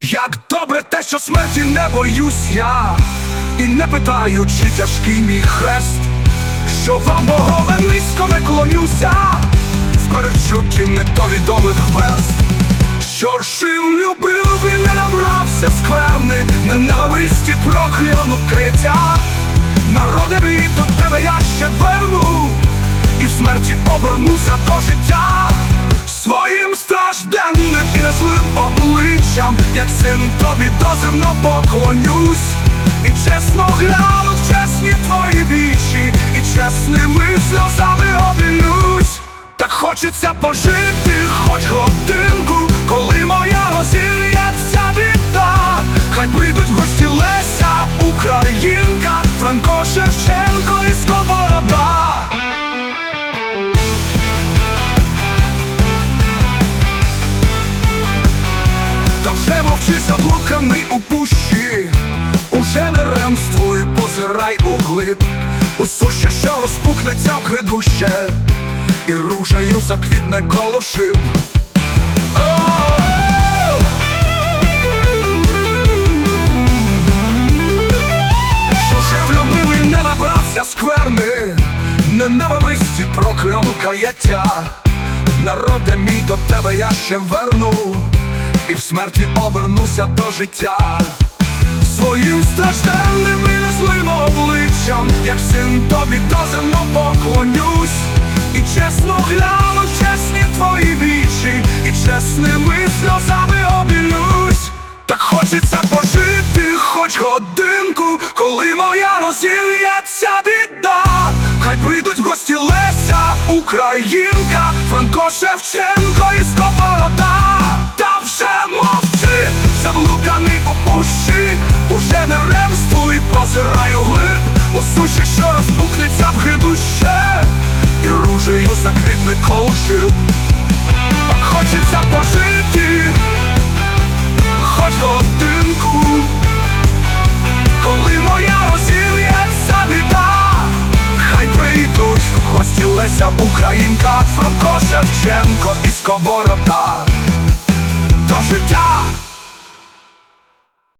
Як добре те, що смерті не боюсь я, і не питаю, чи тяжкий мій хрест, що вам богове низько не клонюся, скорчуки не до відомих верст. Що ршив любив і не набрався скверни, ненависті прокляну криття. Народе мій, до тебе я ще верну, і в смерті обернуся до життя. Своїм стражденним і незлим обличчям, як син тобі доземно поклонюсь, і чесно гляну в чесні твої вічі, і чесними сльозами обілюсь. Так хочеться пожити хоч годинку, коли моя розір'ється біда. Хай прийдуть в гості Леся Українка, Франко, Шевченко і Сковорода. Та вже мовчись, облуканий у пущі, уже не ремствуй, позирай углиб, у суще, що розпухнеться в гридуще, і ружею заквітне коло шиб. Що же влюбливий не набрався скверни, ненависті прокляну каяття. Народе мій, до тебе я ще верну, і в смерті обернуся до життя. Своїм стражденним і незлим обличчям, як син тобі доземно поклонюсь, і чесно гляну в чесні твої вічі, і чесними сльозами обілюсь. Так хочеться пожити хоч годинку, коли моя розір'ється біда. Хай прийдуть в гості Леся Українка, Франко, Шевченко і Сковорода. Та вже мовчи, заблуканий у пущі, уже не ремствуй, позирай углиб, у суші, що розпухнеться в гридуще, і ружею заквітне коло шиб. Так хочеться пожити хоч годинку, коли моя розір'ється біда. Хай прийдуть в гості Леся Українка, Франко, Шевченко і Сковорода. До життя